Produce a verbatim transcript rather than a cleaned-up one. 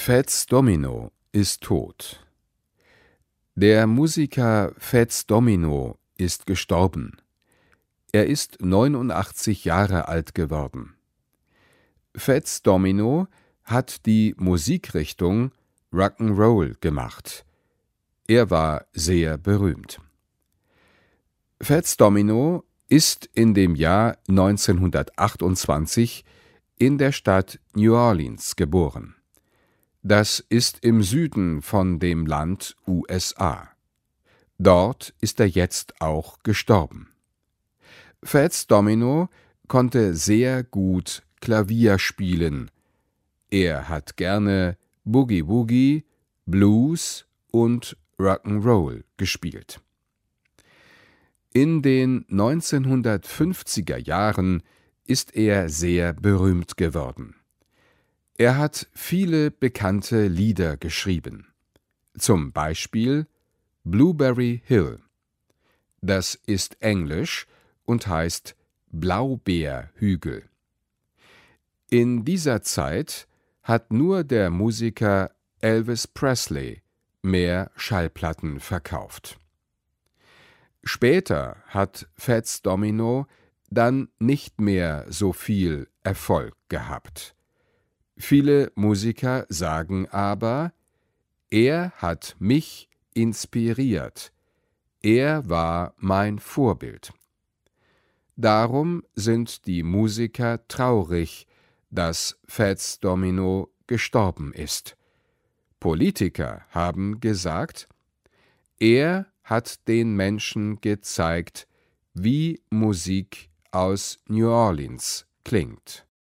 Fats Domino ist tot. Der Musiker Fats Domino ist gestorben. Er ist neunundachtzig Jahre alt geworden. Fats Domino hat die Musikrichtung Rock'n'Roll gemacht. Er war sehr berühmt. Fats Domino ist in dem Jahr neunzehnhundertachtundzwanzig in der Stadt New Orleans geboren. Das ist im Süden von dem Land U S A. Dort ist er jetzt auch gestorben. Fats Domino konnte sehr gut Klavier spielen. Er hat gerne Boogie Woogie, Blues und Rock'n'Roll gespielt. In den neunzehnhundertfünfziger Jahren ist er sehr berühmt geworden. Er hat viele bekannte Lieder geschrieben. Zum Beispiel Blueberry Hill. Das ist Englisch und heißt Blaubeerhügel. In dieser Zeit hat nur der Musiker Elvis Presley mehr Schallplatten verkauft. Später hat Fats Domino dann nicht mehr so viel Erfolg gehabt. Viele Musiker sagen aber, er hat mich inspiriert. Er war mein Vorbild. Darum sind die Musiker traurig, dass Fats Domino gestorben ist. Politiker haben gesagt, er hat den Menschen gezeigt, wie Musik aus New Orleans klingt.